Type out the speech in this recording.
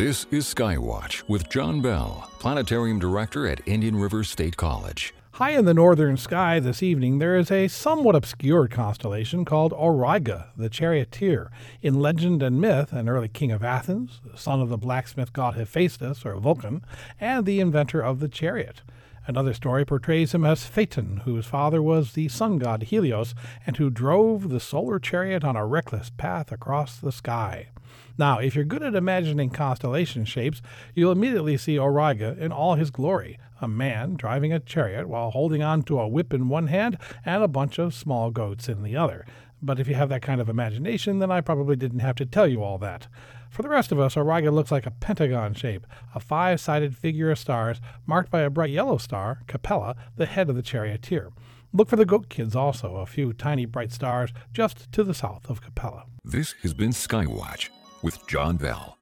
This is Skywatch with John Bell, Planetarium Director at Indian River State College. High in the northern sky this evening, there is a somewhat obscure constellation called Auriga, the charioteer. In legend and myth, an early king of Athens, the son of the blacksmith god Hephaestus, or Vulcan, and the inventor of the chariot. Another story portrays him as Phaeton, whose father was the sun god Helios, and who drove the solar chariot on a reckless path across the sky. Now, if you're good at imagining constellation shapes, you'll immediately see Auriga in all his glory, a man driving a chariot while holding on to a whip in one hand and a bunch of small goats in the other. But if you have that kind of imagination, then I probably didn't have to tell you all that. For the rest of us, Auriga looks like a pentagon shape, a five-sided figure of stars marked by a bright yellow star, Capella, the head of the charioteer. Look for the goat kids also, a few tiny bright stars just to the south of Capella. This has been Skywatch with John Bell.